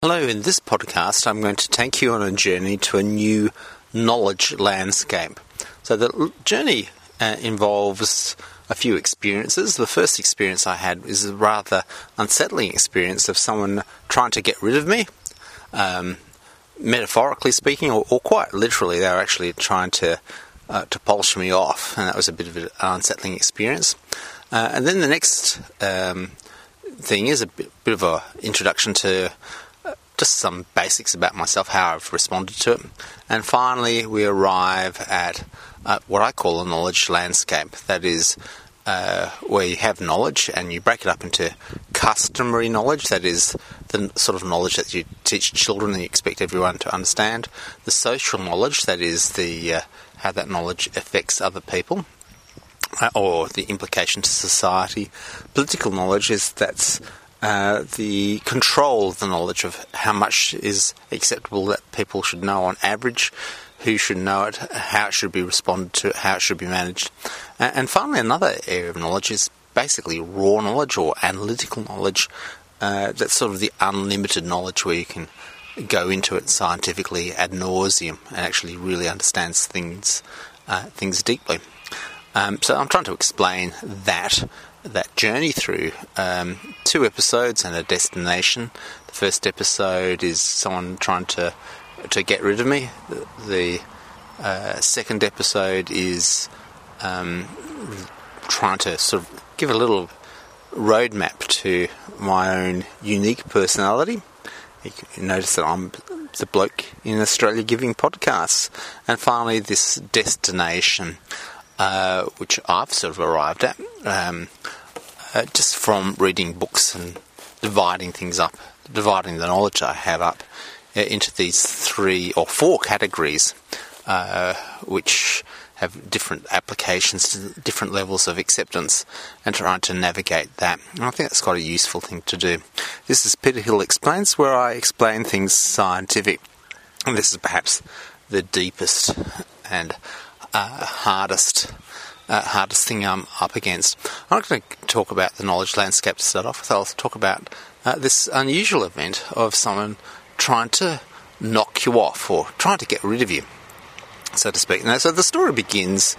Hello, in this podcast I'm going to take you on a journey to a new knowledge landscape. So the journey involves a few experiences. The first experience I had is a rather unsettling experience of someone trying to get rid of me, metaphorically speaking, or quite literally. They were actually trying to polish me off, and that was a bit of an unsettling experience. And then the next thing is a bit of an introduction to just some basics about myself, how I've responded to it. And finally, we arrive at what I call a knowledge landscape. That is where you have knowledge and you break it up into customary knowledge, that is the sort of knowledge that you teach children and you expect everyone to understand. The social knowledge, that is the how that knowledge affects other people, or the implication to society. Political knowledge that's the control of the knowledge of how much is acceptable that people should know on average, who should know it, how it should be responded to, how it should be managed. And finally, another area of knowledge is basically raw knowledge or analytical knowledge. That's sort of the unlimited knowledge where you can go into it scientifically ad nauseum and actually really understands things deeply. So I'm trying to explain that journey through 2 episodes and a destination. The first episode is someone trying to get rid of me. The second episode is trying to sort of give a little roadmap to my own unique personality. You can notice that I'm the bloke in Australia giving podcasts. And finally, this destination, which I've sort of arrived at just from reading books and dividing the knowledge I have up into these 3 or 4 categories, which have different applications to different levels of acceptance, and trying to navigate that. And I think that's quite a useful thing to do. This is Peter Hill Explains, where I explain things scientific, and this is perhaps the deepest and hardest thing I'm up against. I'm not going to talk about the knowledge landscape to start off with. I'll talk about this unusual event of someone trying to knock you off or trying to get rid of you, so to speak. Now, so the story begins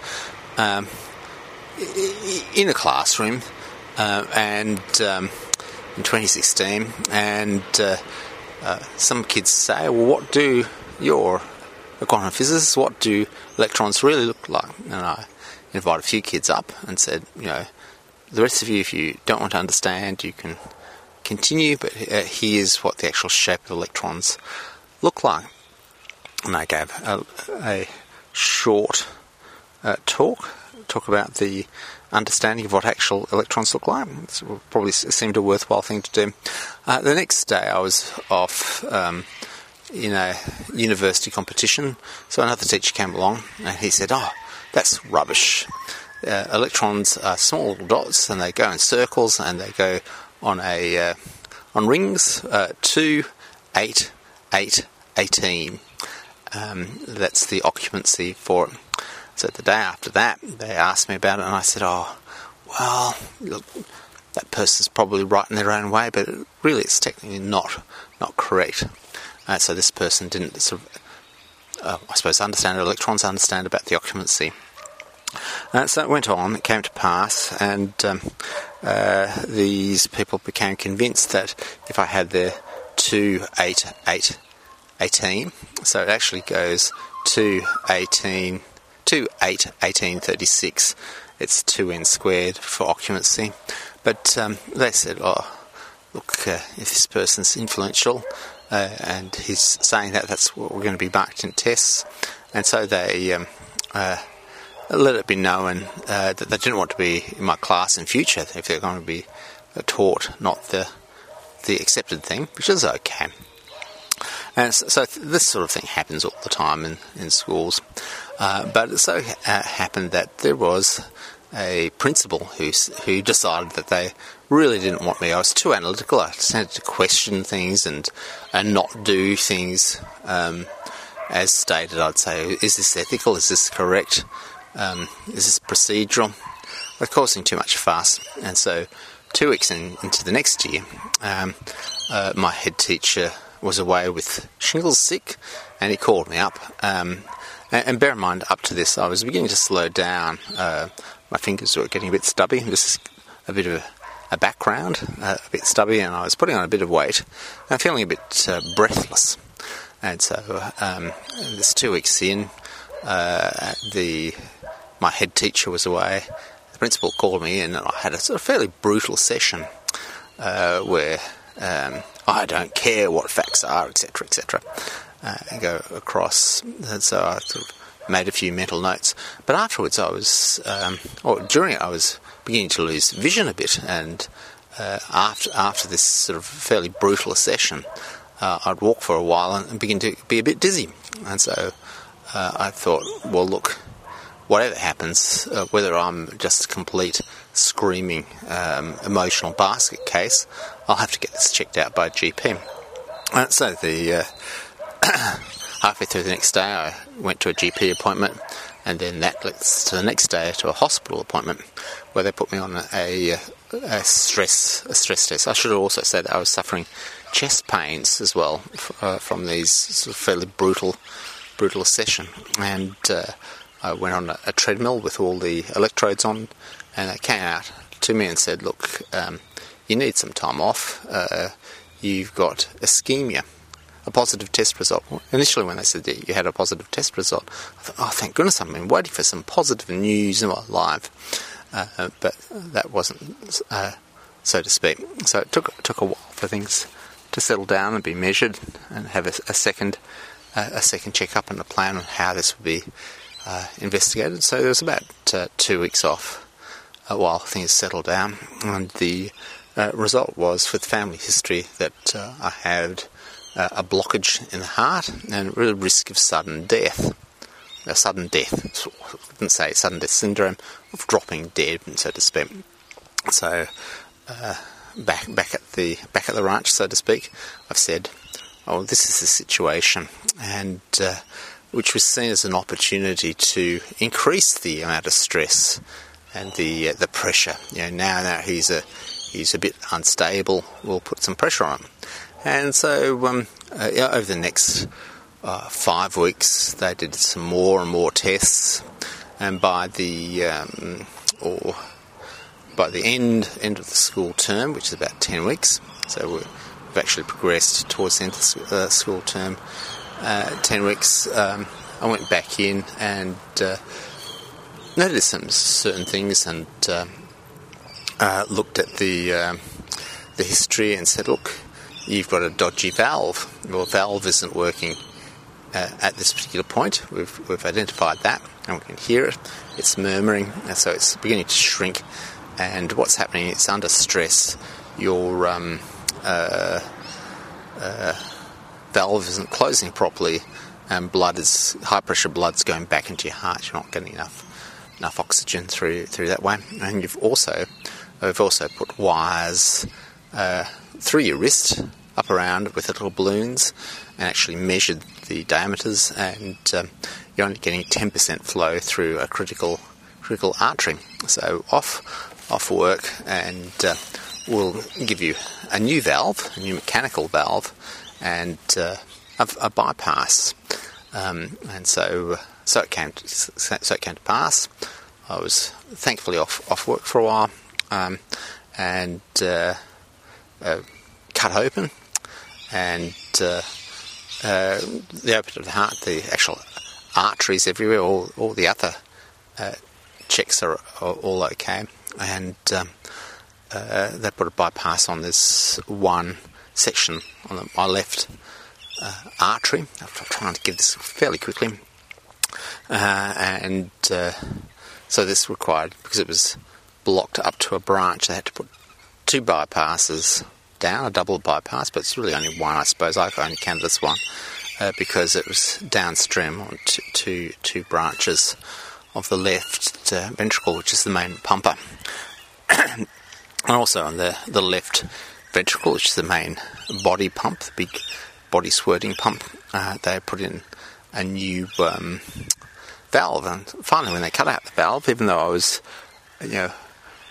in a classroom and in 2016, and some kids say, well, what do you're a quantum physicist, what do electrons really look like? And I invited a few kids up and said, the rest of you, if you don't want to understand, you can continue, but here's what the actual shape of electrons look like. And I gave a short talk about the understanding of what actual electrons look like. It probably seemed a worthwhile thing to do. The next day I was off in a university competition, so another teacher came along and he said, that's rubbish. Electrons are small little dots, and they go in circles, and they go on rings 2, 8, 8, 18. That's the occupancy for it. So the day after that, they asked me about it, and I said, well, look, that person's probably right in their own way, but really it's technically not correct. So this person didn't sort of, I suppose, understand electrons, understand about the occupancy. So it went on, it came to pass, and these people became convinced that if I had the 2, 8, 8, 18, so it actually goes 2, 8, 18, 36, it's 2n squared for occupancy. But they said, look, if this person's influential, and he's saying that's what we're going to be marked in tests, and so they let it be known that they didn't want to be in my class in future if they're going to be taught not the accepted thing, which is okay. And so this sort of thing happens all the time in schools. But it so happened that there was a principal who decided that they really didn't want me. I was too analytical. I tended to question things and not do things as stated. I'd say, is this ethical? Is this correct? Is this procedural? They're causing too much fuss. And so 2 weeks into the next year, my head teacher was away with shingles sick, and he called me up. And bear in mind, up to this, I was beginning to slow down. My fingers were getting a bit stubby. This is a bit of a background, a bit stubby, and I was putting on a bit of weight. I'm feeling a bit breathless. And so this 2 weeks in, my head teacher was away. The principal called me in, and I had a sort of fairly brutal session where I don't care what facts are, etc., etc. Go across, and so I sort of made a few mental notes. But afterwards, during it, I was beginning to lose vision a bit, and after this sort of fairly brutal session, I'd walk for a while and begin to be a bit dizzy. And so I thought, well, look, whatever happens, whether I'm just a complete screaming emotional basket case, I'll have to get this checked out by a GP. So halfway through the next day, I went to a GP appointment, and then that leads to the next day to a hospital appointment where they put me on a stress test. I should also say that I was suffering chest pains as well from these sort of fairly brutal session, and I went on a treadmill with all the electrodes on, and they came out to me and said, look, you need some time off, you've got ischemia, a positive test result. Initially when they said that you had a positive test result, I thought, oh, thank goodness, I've been waiting for some positive news in my life, but that wasn't, so to speak. So it took a while for things to settle down and be measured and have a second check-up and a plan on how this would be investigated. So there was about 2 weeks off while things settled down, and the result was, with family history, that I had a blockage in the heart and real risk of sudden death. Sudden death. I didn't say sudden death syndrome, of dropping dead, so to speak. So back at the ranch, so to speak, I've said, oh, this is the situation, and which was seen as an opportunity to increase the amount of stress and the pressure. Now he's a bit unstable, we'll put some pressure on him. And so over the next 5 weeks, they did some more and more tests, and by the end of the school term, which is about 10 weeks, so we've actually progressed towards the end of the school term, 10 weeks, I went back in and noticed some certain things, and looked at the history and said, look, you've got a dodgy valve. Your valve isn't working at this particular point. We've identified that, and we can hear it. It's murmuring, and so it's beginning to shrink. And what's happening is, under stress, your valve isn't closing properly, and high pressure blood's going back into your heart. You're not getting enough oxygen through that way. And we've also put wires through your wrist up around with little balloons, and actually measured the diameters, and you're only getting 10% flow through a critical artery. So off work, and we'll give you a new valve, a new mechanical valve, and a bypass. And so it came to pass. I was thankfully off work for a while, and cut open, and the opening of the heart, the actual arteries everywhere, all the other checks are all okay, and they put a bypass on this one section on my left artery. I'm trying to give this fairly quickly, and so this required, because it was blocked up to a branch, they had to put 2 bypasses down, a double bypass, but it's really only one, I suppose. I only counted this one because it was downstream on two branches of the left ventricle, which is the main pumper, and also on the left ventricle, which is the main body pump, the big body squirting pump. They put in a new valve, and finally, when they cut out the valve, even though I was,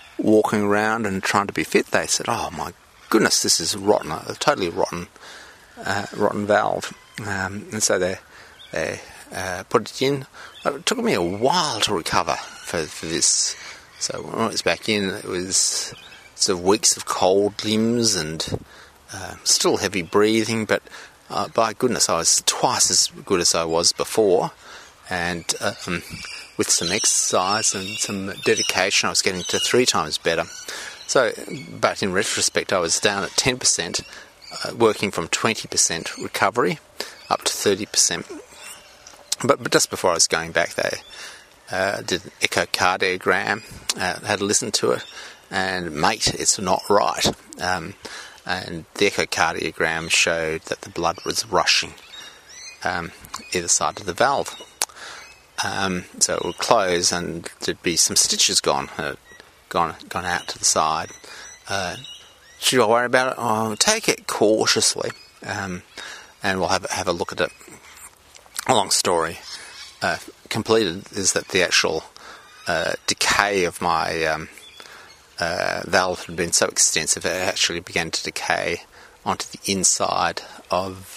walking around and trying to be fit, they said, "Oh my goodness, this is rotten, a totally rotten rotten valve. And so they put it in. It took me a while to recover for this. So when it was back in, it was sort of weeks of cold limbs and still heavy breathing, but by goodness, I was twice as good as I was before. And with some exercise and some dedication, I was getting to 3 times better. So, but in retrospect, I was down at 10%, working from 20% recovery up to 30%. But just before I was going back, they did an echocardiogram, had a listen to it, and mate, it's not right. And the echocardiogram showed that the blood was rushing either side of the valve. So it would close, and there'd be some stitches gone out to the side. Should I worry about it? I'll take it cautiously, and we'll have a look at it. A long story completed is that the actual decay of my valve had been so extensive it actually began to decay onto the inside of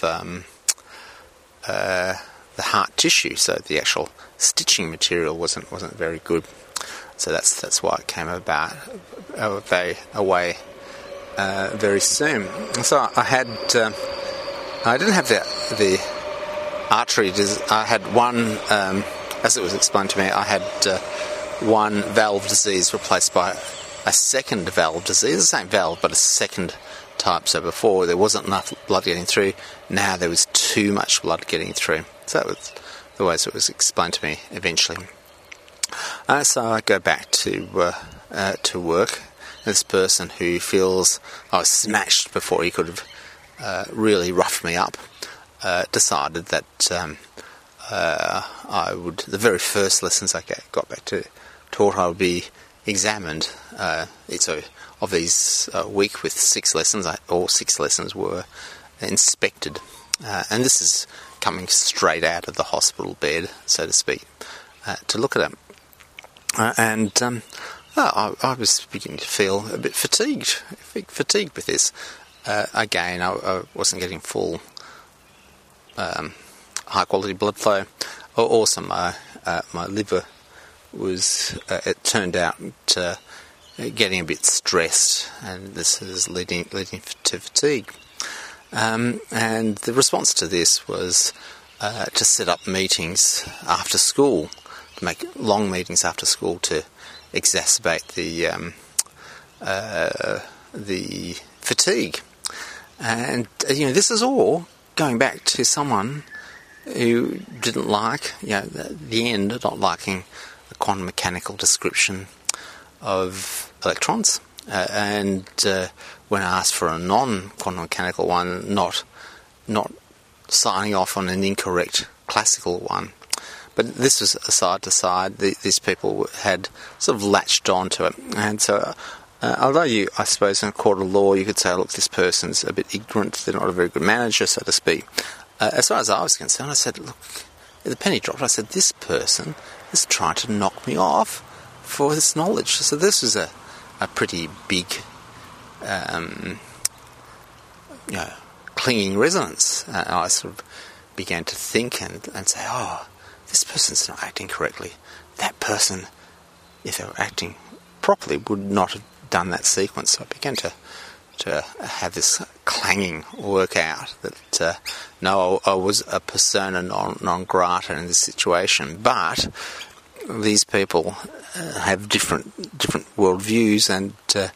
the heart tissue. So the actual stitching material wasn't very good. So that's why it came about away very soon. So I didn't have the artery. I had one, as it was explained to me, I had one valve disease replaced by a second valve disease, the same valve but a second type. So before there wasn't enough blood getting through, now there was too much blood getting through. So that was the way it was explained to me eventually. So I go back to work. This person who feels I was smashed before he could have really roughed me up decided that I would, the very first lessons I got back to taught, I would be examined. So of these week with 6 lessons, all 6 lessons were inspected. And this is coming straight out of the hospital bed, so to speak, to look at it. I was beginning to feel a bit fatigued with this. Again, I wasn't getting full high-quality blood flow. Also, my liver was, it turned out, getting a bit stressed, and this is leading to fatigue. And the response to this was to set up meetings after school, to make long meetings after school to exacerbate the fatigue. And this is all going back to someone who didn't like, the end, not liking the quantum mechanical description of electrons, and when I asked for a non-quantum mechanical one, not signing off on an incorrect classical one. But this was a side to side. These people had sort of latched onto it, and so although I suppose in a court of law you could say, look, this person's a bit ignorant, they're not a very good manager, so to speak. As far as I was concerned, I said, look, the penny dropped. I said, this person is trying to knock me off for this knowledge. So this was a pretty big, clinging resonance. I sort of began to think and say, this person's not acting correctly. That person, if they were acting properly, would not have done that sequence. So I began to have this clanging work out that no, I was a persona non grata in this situation, but these people have different worldviews, and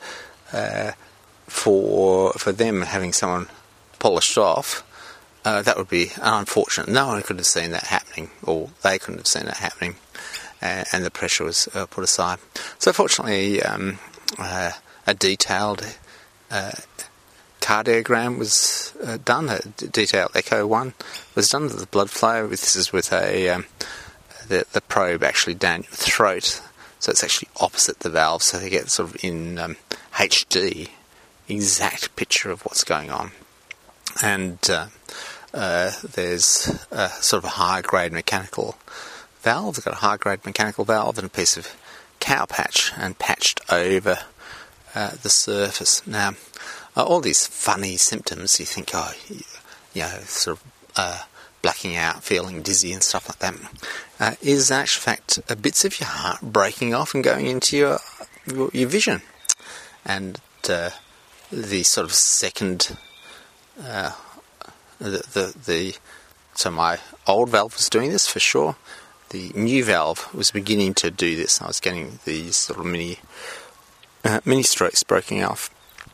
for them having someone polished off, that would be unfortunate. No one could have seen that happening, or they couldn't have seen that happening, and the pressure was put aside. So fortunately, a detailed cardiogram was done, a detailed echo one was done of the blood flow. This is with the probe actually down your throat, so it's actually opposite the valve, so they get sort of in HD, exact picture of what's going on. And there's sort of a high-grade mechanical valve. They've got a high-grade mechanical valve and a piece of cow patch, and patched over the surface. Now, all these funny symptoms, you think, sort of blacking out, feeling dizzy and stuff like that, is in actual fact bits of your heart breaking off and going into your vision. And the sort of second, so my old valve was doing this for sure. The new valve was beginning to do this. I was getting these sort of mini strokes breaking off.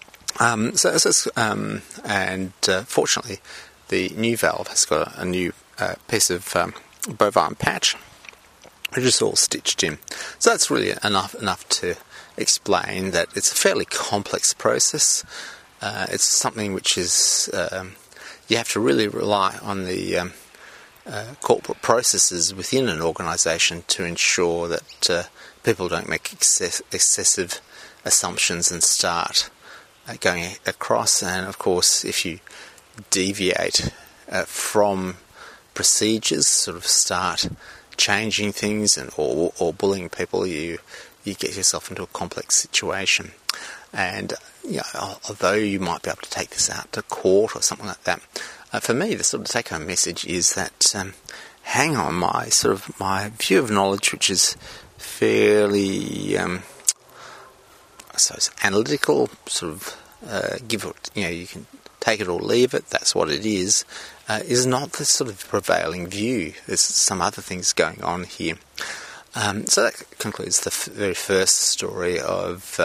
Fortunately, the new valve has got a new piece of bovine patch, which is all stitched in. So that's really enough to explain that it's a fairly complex process. It's something which is you have to really rely on the corporate processes within an organisation to ensure that people don't make excessive assumptions and start going across. And of course, if you deviate from procedures, sort of start changing things or bullying people, you get yourself into a complex situation. And although you might be able to take this out to court or something like that, for me, the sort of take-home message is that hang on, my view of knowledge, which is fairly, I suppose, analytical, sort of give it, you can take it or leave it. That's what it is not the sort of prevailing view. There's some other things going on here. So that concludes the very first story of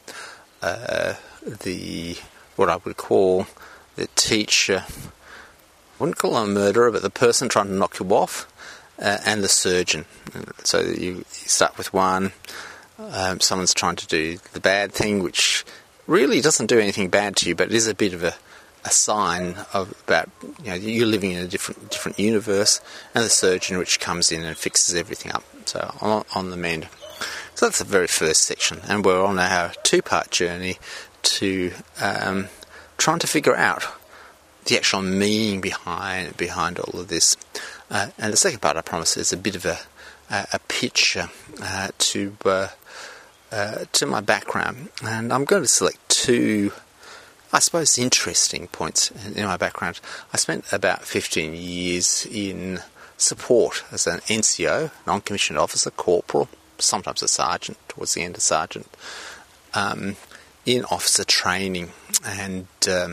what I would call the teacher. I wouldn't call him a murderer, but the person trying to knock you off, and the surgeon. So you start with one. Someone's trying to do the bad thing, which really doesn't do anything bad to you, but it is a bit of a sign about you're living in a different universe, and the surgeon which comes in and fixes everything up. So on the mend. So that's the very first section, and we're on our 2-part journey to trying to figure out the actual meaning behind all of this. And the second part, I promise, is a bit of a pitch to my background, and I'm going to select 2, I suppose, interesting points in my background. I spent about 15 years in support as an NCO, non-commissioned officer, corporal, sometimes a sergeant, towards the end a sergeant, in officer training, and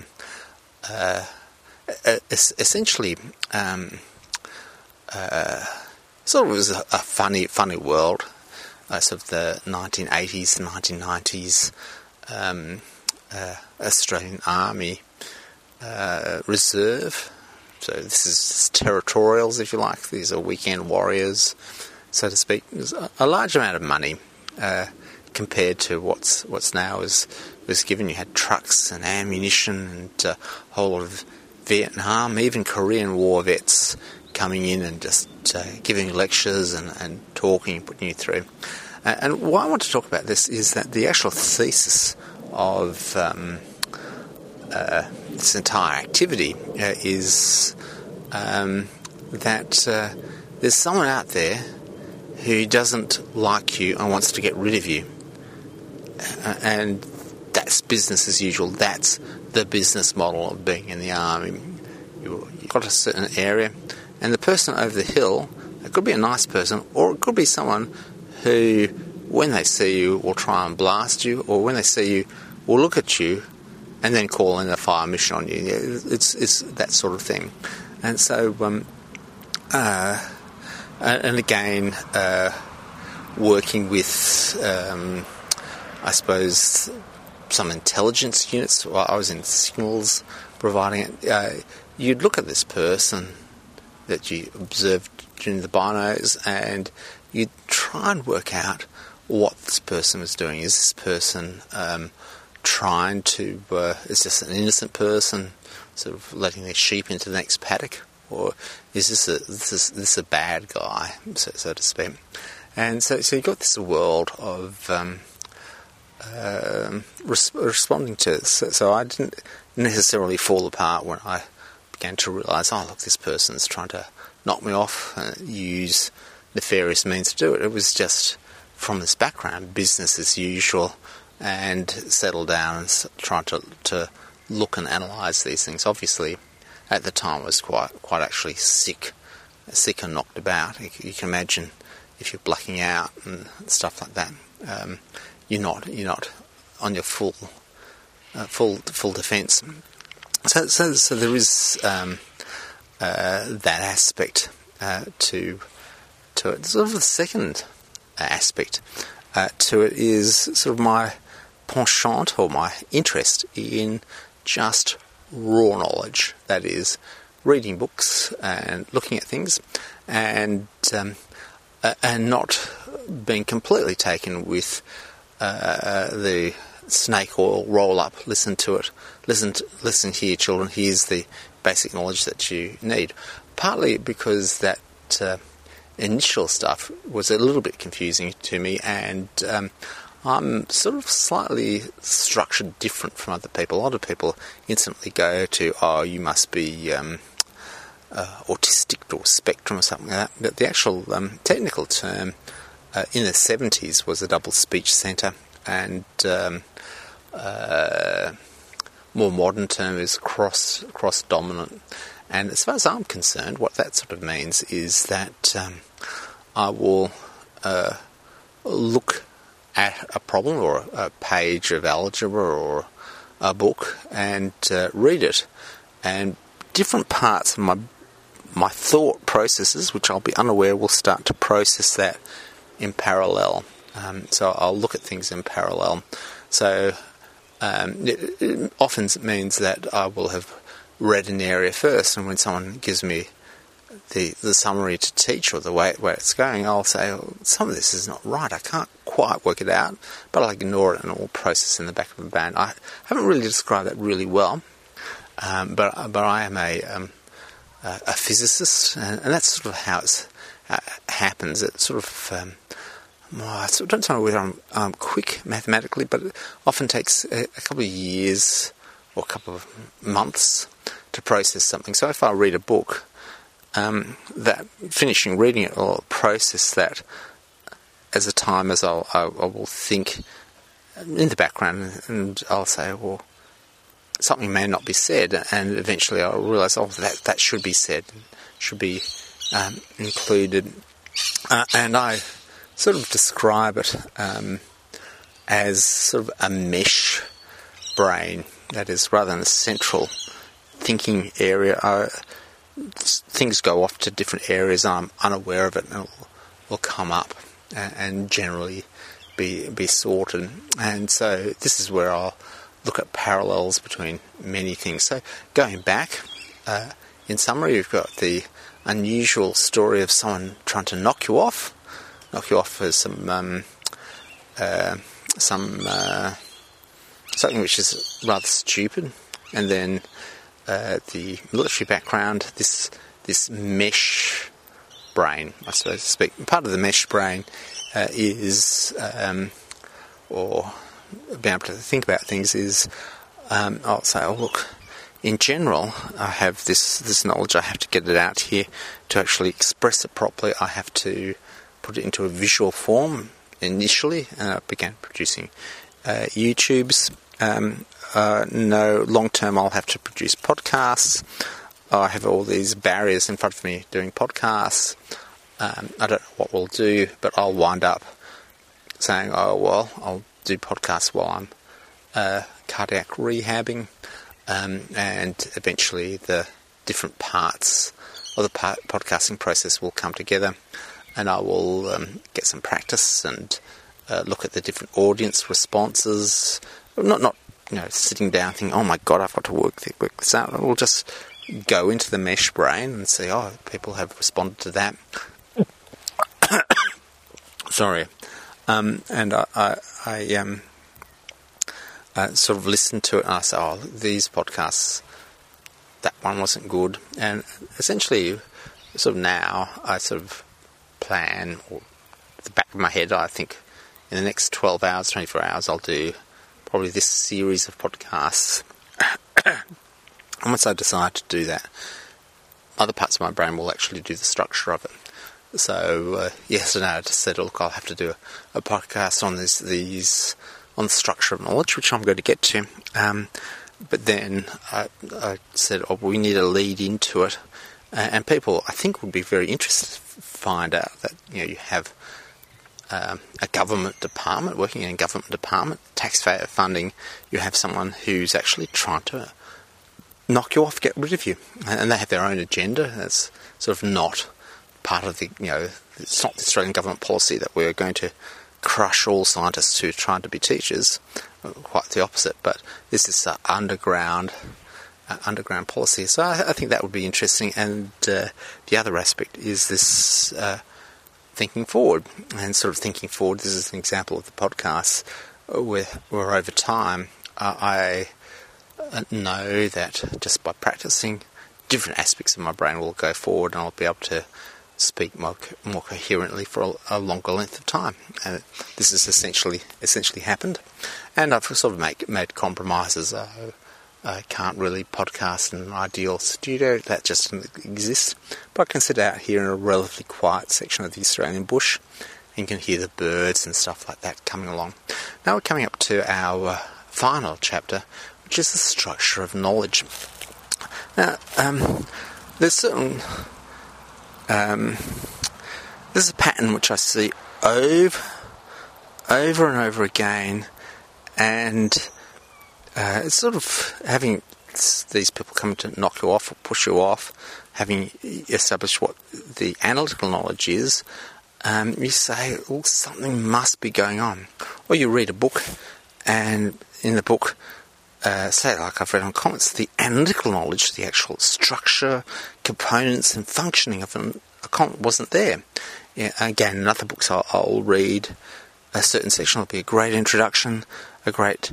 essentially sort of was a funny world. Sort of the 1980s, 1990s Australian Army Reserve. So this is territorials, if you like. These are weekend warriors, so to speak. There's a large amount of money compared to what's now was given. You had trucks and ammunition and a whole lot of Vietnam, even Korean War vets coming in and just giving lectures and talking and putting you through. And why I want to talk about this is that the actual thesis of this entire activity is that there's someone out there who doesn't like you and wants to get rid of you. And that's business as usual. That's the business model of being in the army. You've got a certain area, and the person over the hill, it could be a nice person, or it could be someone who, when they see you, will try and blast you, or when they see you, will look at you and then call in a fire mission on you. It's that sort of thing. And so, and again, working with, I suppose, some intelligence units. While I was in signals providing it, you'd look at this person that you observed during the binos, and you'd try and work out what this person was doing. Is this person trying to, is this an innocent person sort of letting their sheep into the next paddock, or is this a bad guy, so to speak? And so you got this world of responding to it. So I didn't necessarily fall apart when I began to realise, oh look, this person's trying to knock me off and use nefarious means to do it. It was just from this background, business as usual, and settle down and try to look and analyse these things. Obviously, at the time was quite actually sick and knocked about. You can imagine if you're blacking out and stuff like that, you're not on your full defence. So there is that aspect to it. Sort of the second aspect to it is sort of my penchant or my interest in just raw knowledge. That is, reading books and looking at things, and not being completely taken with the snake oil roll up. Listen to it. Listen here, children. Here's the basic knowledge that you need. Partly because that initial stuff was a little bit confusing to me, and I'm sort of slightly structured different from other people. A lot of people instantly go to, you must be autistic or spectrum or something like that. But the actual technical term in the 70s was a double speech centre, and more modern term is cross dominant. And as far as I'm concerned, what that sort of means is that I will look at a problem or a page of algebra or a book and read it, and different parts of my thought processes, which I'll be unaware, will start to process that in parallel. So I'll look at things in parallel. So it often means that I will have read an area first, and when someone gives me the summary to teach or the way it's going, I'll say, some of this is not right, I can't quite work it out, but I'll ignore it and it will process in the back of my brain. I haven't really described that really well, but I am a physicist, and that's sort of how it happens. It sort of I don't know whether I'm quick mathematically, but it often takes a couple of years or a couple of months to process something. So if I read a book, that finishing reading it, I'll process that as a time as I will think in the background, and I'll say, well, something may not be said, and eventually I'll realise, that should be said, should be included, and I sort of describe it as sort of a mesh brain. That is, rather than a central thinking area, things go off to different areas. I'm unaware of it, and it will come up and generally be sorted. And so this is where I'll look at parallels between many things. So going back, in summary, you've got the unusual story of someone trying to knock you off for something which is rather stupid, and then the military background, this mesh brain, I suppose to speak. Part of the mesh brain is, or being able to think about things is, I'll say, look, in general, I have this knowledge, I have to get it out here. To actually express it properly, I have to put it into a visual form initially, and I began producing YouTubes. No, long term I'll have to produce podcasts. I have all these barriers in front of me doing podcasts. I don't know what we'll do, but I'll wind up saying, I'll do podcasts while I'm cardiac rehabbing, and eventually the different parts of the podcasting process will come together, and I will get some practice and look at the different audience responses. Not sitting down thinking, oh my God, I've got to work this out. We'll just go into the mesh brain and see, people have responded to that. Sorry. And I sort of listen to it, and I say, these podcasts, that one wasn't good. And essentially, sort of now, I sort of plan, or at the back of my head, I think in the next 12 hours, 24 hours, I'll do probably this series of podcasts. And once I decide to do that, other parts of my brain will actually do the structure of it. So yesterday I just said, look, I'll have to do a podcast on these on the structure of knowledge, which I'm going to get to. but then I said, oh, we need to lead into it. And people, I think, would be very interested to find out that, you have a government department, working in a government department, taxpayer funding, you have someone who's actually trying to knock you off, get rid of you. And they have their own agenda. That's sort of not part of the, it's not the Australian government policy that we're going to crush all scientists who are trying to be teachers. Quite the opposite. But this is underground policy. So I think that would be interesting. And the other aspect is this thinking forward. And sort of thinking forward, this is an example of the podcast where over time I know that just by practicing, different aspects of my brain will go forward and I'll be able to speak more coherently for a longer length of time. And this has essentially happened. And I've sort of made compromises. I can't really podcast in an ideal studio, that just doesn't exist. But I can sit out here in a relatively quiet section of the Australian bush and can hear the birds and stuff like that coming along. Now we're coming up to our final chapter, which is the structure of knowledge. Now, there's certain... there's a pattern which I see over and over again, and it's sort of having these people come to knock you off or push you off, having established what the analytical knowledge is, you say, oh, something must be going on. Or you read a book, and in the book, say like I've read on comets, the analytical knowledge, the actual structure, components and functioning of a comet wasn't there. Again, in other books I'll read a certain section, will be a great introduction, a great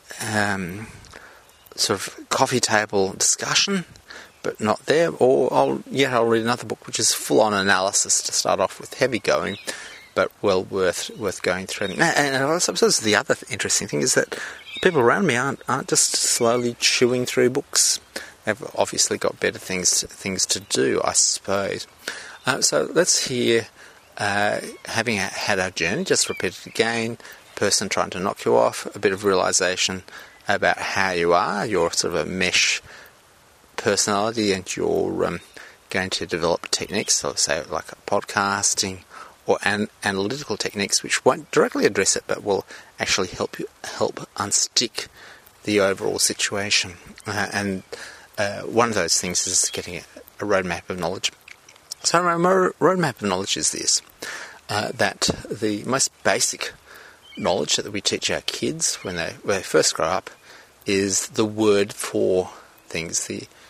sort of coffee table discussion, but not there. Or I'll read another book which is full-on analysis to start off with, heavy going, but well worth going through. And I suppose the other interesting thing is that people around me aren't just slowly chewing through books. They've obviously got better things to do, I suppose. So let's hear, having had our journey, just repeat it again, person trying to knock you off, a bit of realisation about how you are, your sort of a mesh personality, and you're going to develop techniques, so say like podcasting or analytical techniques, which won't directly address it, but will actually help unstick the overall situation. And one of those things is getting a roadmap of knowledge. So my roadmap of knowledge is this, that the most basic knowledge that we teach our kids when they first grow up is the word for things,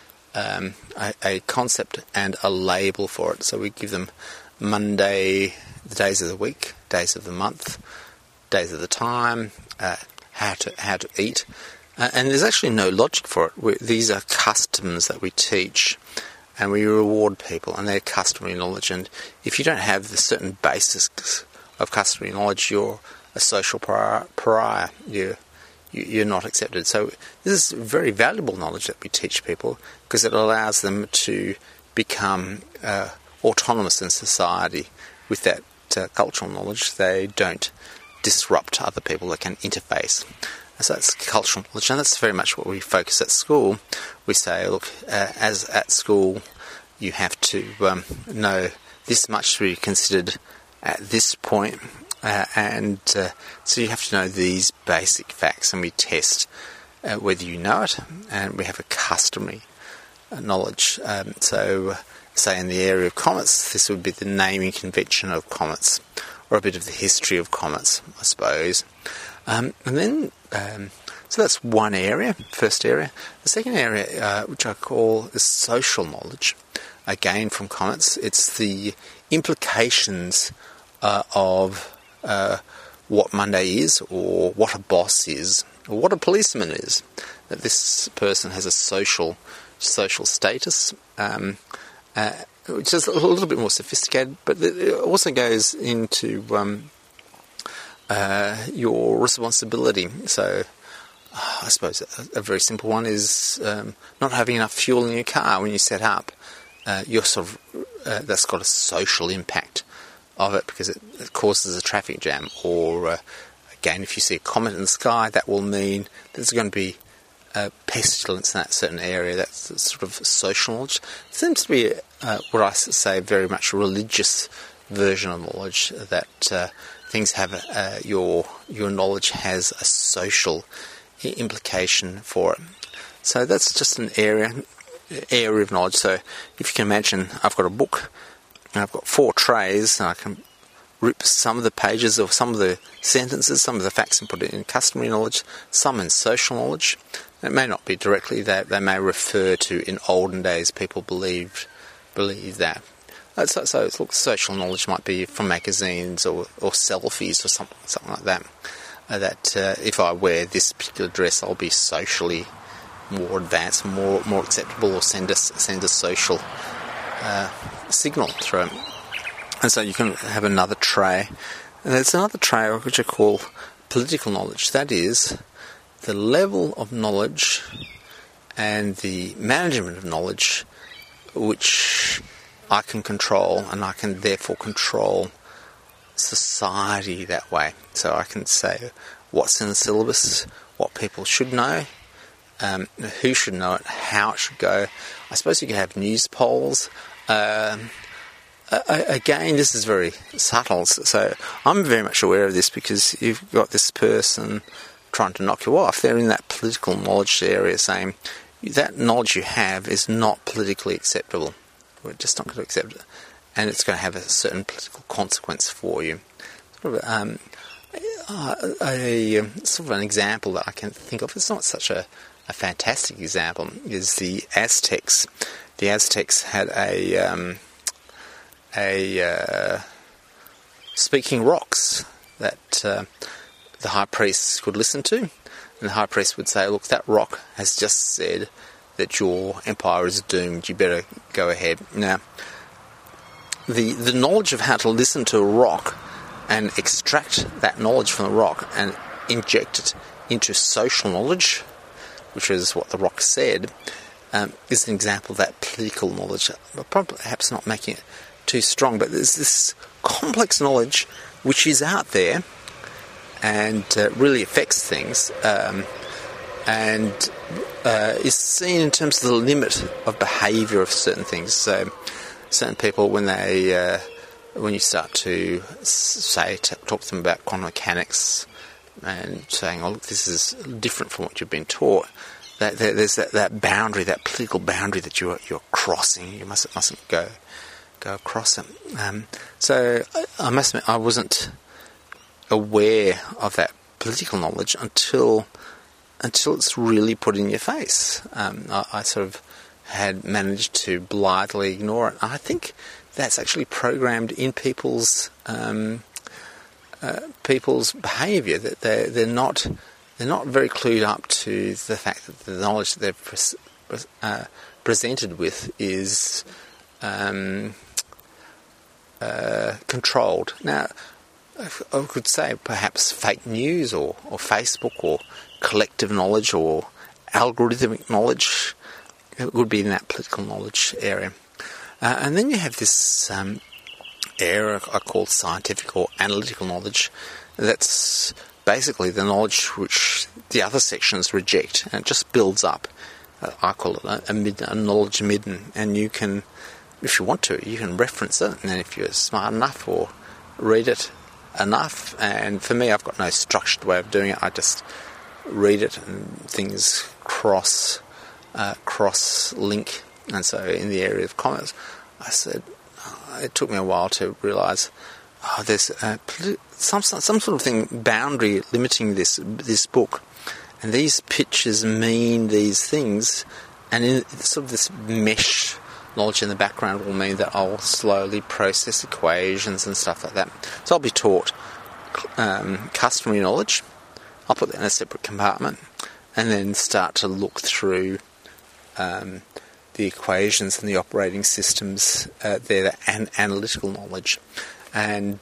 a concept and a label for it. So we give them Monday, the days of the week, days of the month, days of the time, how to eat, and there's actually no logic for it. These are customs that we teach, and we reward people, and they're customary knowledge. And if you don't have the certain basics of customary knowledge, you're a social pariah. You're not accepted. So this is very valuable knowledge that we teach people, because it allows them to become autonomous in society. With that cultural knowledge, they don't disrupt other people, they can interface. So that's cultural knowledge, and that's very much what we focus at school. We say, look, as at school, you have to know this much to be considered at this point, and so you have to know these basic facts, and we test whether you know it, and we have a customary knowledge. So, say in the area of comets, this would be the naming convention of comets, or a bit of the history of comets, I suppose. And then, so that's one area, first area. The second area, which I call is social knowledge, again from comets. It's the implications of what Monday is, or what a boss is, or what a policeman is. That this person has a social status, which is a little bit more sophisticated, but it also goes into your responsibility. So I suppose a very simple one is not having enough fuel in your car when you set up. You're sort of that's got a social impact of it, because it causes a traffic jam. Or again, if you see a comet in the sky, that will mean there's going to be pestilence in that certain area. That's sort of social knowledge. It seems to be what I say very much a religious version of knowledge, that things have your knowledge has a social implication for it. So that's just an area of knowledge. So if you can imagine, I've got a book and I've got 4 trays, and I can rip some of the pages or some of the sentences, some of the facts, and put it in customary knowledge, some in social knowledge. It may not be directly that. They may refer to, in olden days, people believed that. So look, social knowledge might be from magazines or selfies or something like that. That if I wear this particular dress, I'll be socially more advanced, more acceptable, or send a social signal through it. And so you can have another tray. And there's another tray which I call political knowledge. That is the level of knowledge and the management of knowledge which I can control, and I can therefore control society that way. So I can say what's in the syllabus, what people should know, who should know it, how it should go. I suppose you can have news polls. Again, this is very subtle, so I'm very much aware of this, because you've got this person trying to knock you off. They're in that political knowledge area saying that knowledge you have is not politically acceptable. We're just not going to accept it, and it's going to have a certain political consequence for you. Sort of, sort of an example that I can think of, it's not such a fantastic example, is the Aztecs. The Aztecs had a speaking rocks that the high priests could listen to, and the high priest would say, look, that rock has just said that your empire is doomed, you better go ahead. Now, the knowledge of how to listen to a rock and extract that knowledge from the rock and inject it into social knowledge, which is what the rock said, is an example of that political knowledge. Perhaps not making it too strong, but there's this complex knowledge which is out there and really affects things, and is seen in terms of the limit of behaviour of certain things. So certain people, when you start to talk to them about quantum mechanics and saying, oh look, this is different from what you've been taught, there's that boundary, that political boundary that you're crossing. You mustn't go across it. So I must admit, I wasn't aware of that political knowledge until it's really put in your face. I sort of had managed to blithely ignore it. I think that's actually programmed in people's behaviour, that they're not very clued up to the fact that the knowledge that they're presented with is controlled. Now, I could say perhaps fake news or Facebook or collective knowledge or algorithmic knowledge. It would be in that political knowledge area. And then you have this area I call scientific or analytical knowledge. That's basically the knowledge which the other sections reject, and it just builds up. I call it a knowledge midden, and you can, if you want to, you can reference it, and then if you're smart enough or read it enough, and for me I've got no structured way of doing it, I just read it and things cross-link. And so in the area of commerce, I said, it took me a while to realise, there's some sort of thing, boundary limiting this book, and these pictures mean these things, and in sort of this mesh knowledge in the background will mean that I'll slowly process equations and stuff like that. So I'll be taught customary knowledge. I'll put that in a separate compartment, and then start to look through the equations and the operating systems there, and analytical knowledge. And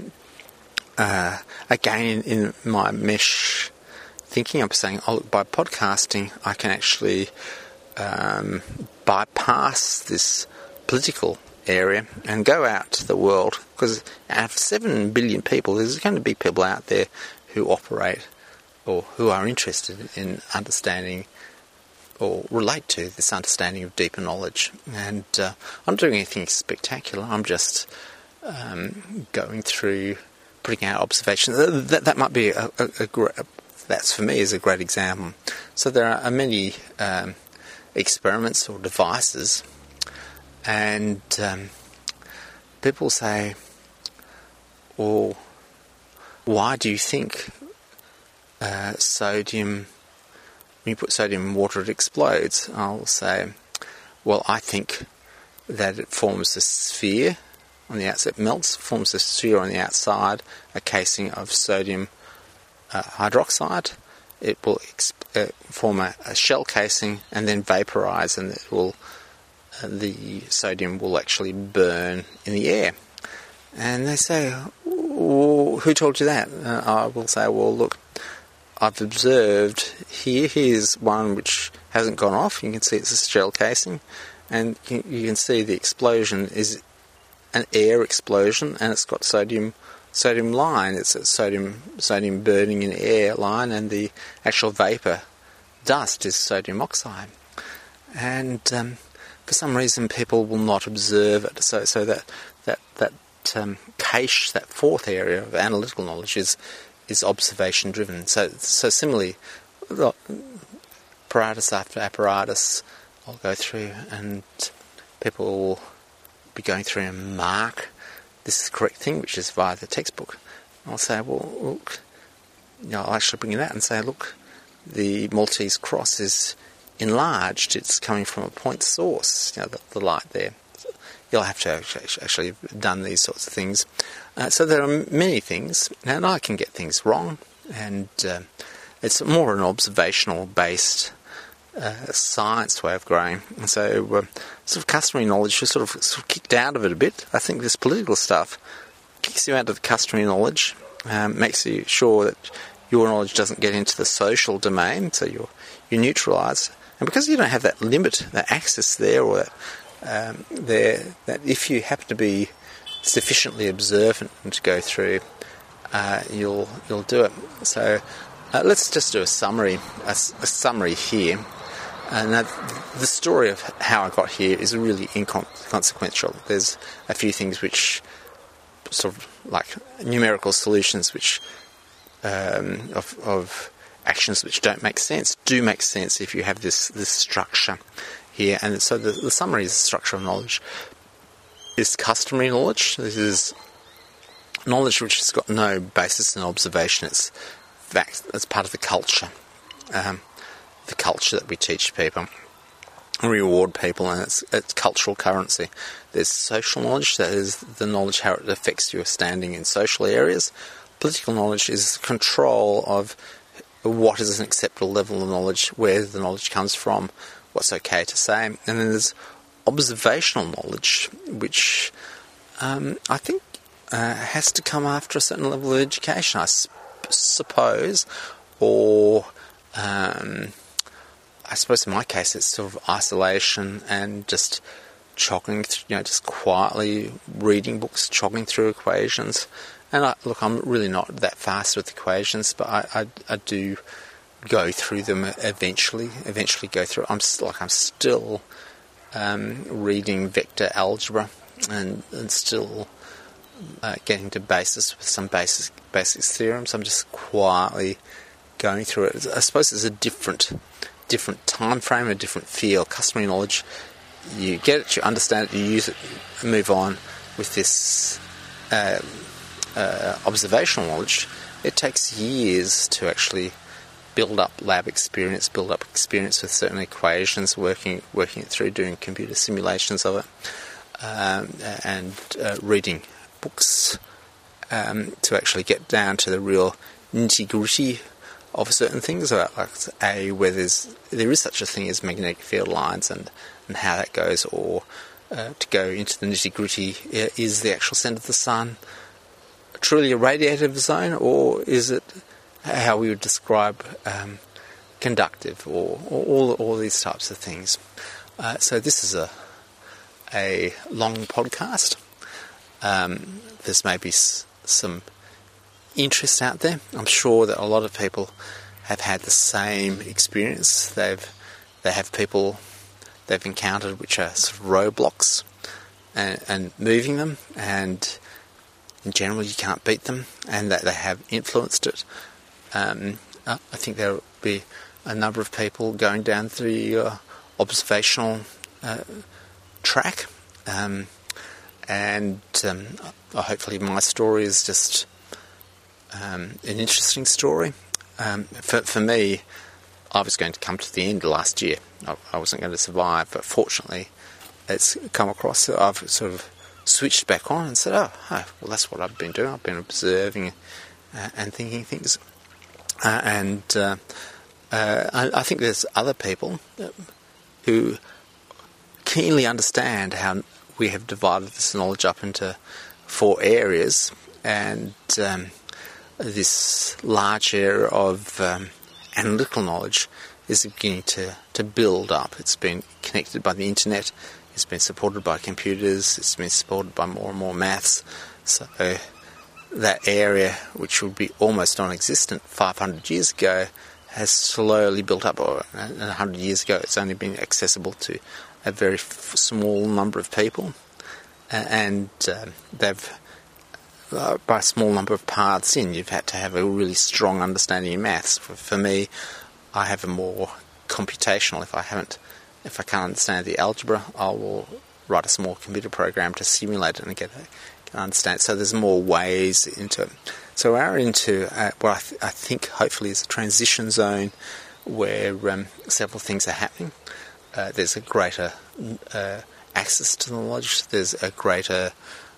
again, in my mesh thinking, I'm saying, by podcasting, I can actually bypass this political area and go out to the world, because out of 7 billion people, there's going to be people out there who operate or who are interested in understanding or relate to this understanding of deeper knowledge. And I'm not doing anything spectacular. I'm just going through, putting out observations. That might be that's for me is a great example. So there are many experiments or devices, and people say, well, why do you think sodium, when you put sodium in water, it explodes? I'll say, well, I think that it forms a sphere on the outside, melts, forms a sphere on the outside, a casing of sodium hydroxide. It will form a shell casing and then vaporize, and it will the sodium will actually burn in the air. And they say, well, who told you that? I will say, well, look, I've observed here's one which hasn't gone off. You can see it's a shell casing, and you can see the explosion is an air explosion, and it's got sodium line. It's a sodium burning in air line, and the actual vapor dust is sodium oxide. And for some reason, people will not observe it. So that cache, that fourth area of analytical knowledge is observation driven. So similarly, apparatus after apparatus, I'll go through, and people will be going through and mark this is the correct thing, which is via the textbook. I'll say, well, look, I'll actually bring it out and say, look, the Maltese cross is enlarged. It's coming from a point source, the light there. You'll have to actually have done these sorts of things. So there are many things, and I can get things wrong, and it's more an observational-based science way of growing. And so sort of customary knowledge is sort of kicked out of it a bit. I think this political stuff kicks you out of the customary knowledge, makes you sure that your knowledge doesn't get into the social domain, so you're neutralised. And because you don't have that limit, that access there, or that if you happen to be sufficiently observant to go through, you'll do it. So let's just do a summary here. Now, the story of how I got here is really inconsequential. There's a few things which sort of like numerical solutions which of actions which don't make sense do make sense if you have this structure here. And so the summary is the structure of knowledge. Is customary knowledge. This is knowledge which has got no basis in observation. It's fact. It's part of the culture. The culture that we teach people, reward people, and it's cultural currency. There's social knowledge, that is the knowledge how it affects your standing in social areas. Political knowledge is control of what is an acceptable level of knowledge, where the knowledge comes from, what's okay to say. And then there's observational knowledge, which I think has to come after a certain level of education, I suppose, or I suppose in my case it's sort of isolation and just just quietly reading books, chogging through equations. And I'm really not that fast with equations, but I do go through them eventually go through. I'm still reading vector algebra and still getting to basis with some basic theorems. I'm just quietly going through it. I suppose it's a different time frame, a different feel. Customary knowledge, you get it, you understand it, you use it, move on. With this observational knowledge, it takes years to actually build up lab experience, build up experience with certain equations, working it through, doing computer simulations of it, and reading books to actually get down to the real nitty-gritty of certain things, where there is such a thing as magnetic field lines and how that goes, or to go into the nitty-gritty, is the actual centre of the sun truly a radiative zone, or is it how we would describe conductive, or all these types of things. So this is a long podcast. There's maybe some interest out there. I'm sure that a lot of people have had the same experience. They've they have people they've encountered which are sort of roadblocks and moving them, and in general you can't beat them, and that they have influenced it. I think there will be a number of people going down the observational track, and hopefully my story is just an interesting story. For me, I was going to come to the end last year. I wasn't going to survive, but fortunately it's come across that I've sort of switched back on and said, oh, well, that's what I've been doing. I've been observing and thinking things. I think there's other people who keenly understand how we have divided this knowledge up into 4 areas, and this large area of analytical knowledge is beginning to build up. It's been connected by the internet, it's been supported by computers, it's been supported by more and more maths. So that area, which would be almost non-existent 500 years ago, has slowly built up. Or 100 years ago, it's only been accessible to a very small number of people, and they've by a small number of paths in, you've had to have a really strong understanding of maths. For me, I have a more computational. If I can't understand the algebra, I will write a small computer program to simulate it and get understand. So there's more ways into it. So we're into what I think hopefully is a transition zone where several things are happening. There's a greater access to knowledge. There's a greater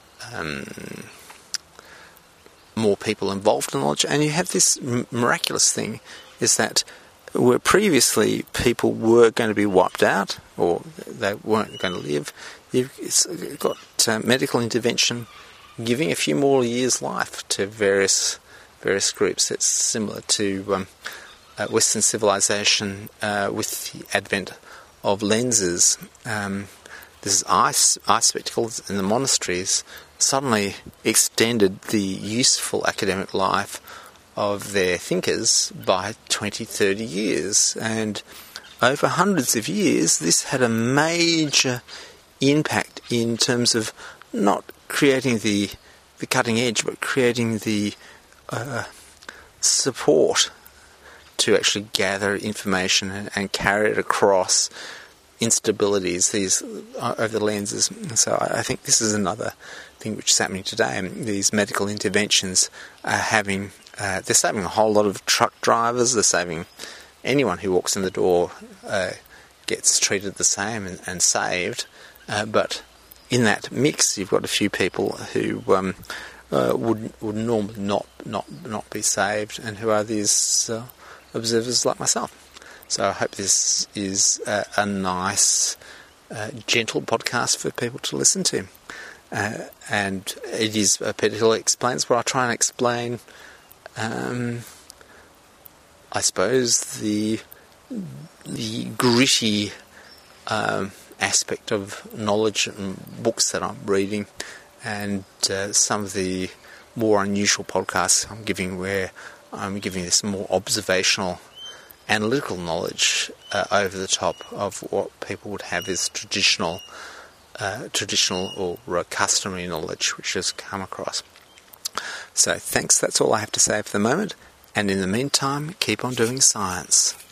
more people involved in knowledge, and you have this miraculous thing, is that where previously people were going to be wiped out or they weren't going to live, you've got medical intervention giving a few more years' life to various groups. It's similar to Western civilization with the advent of lenses. This eye spectacles in the monasteries suddenly extended the useful academic life of their thinkers by 20, 30 years. And over hundreds of years, this had a major impact in terms of not creating the cutting edge, but creating the support to actually gather information and carry it across instabilities over the lenses. So I think this is another thing which is happening today. These medical interventions are they're saving a whole lot of truck drivers. They're saving anyone who walks in the door gets treated the same and saved. But in that mix, you've got a few people who would normally not be saved, and who are these observers like myself. So I hope this is a nice, gentle podcast for people to listen to. And it is Peter Hill Explains, where I try and explain, I suppose, the gritty aspect of knowledge and books that I'm reading, and some of the more unusual podcasts I'm giving, where I'm giving this more observational, analytical knowledge over the top of what people would have as traditional or customary knowledge, which has come across. So thanks, that's all I have to say for the moment, and in the meantime, keep on doing science.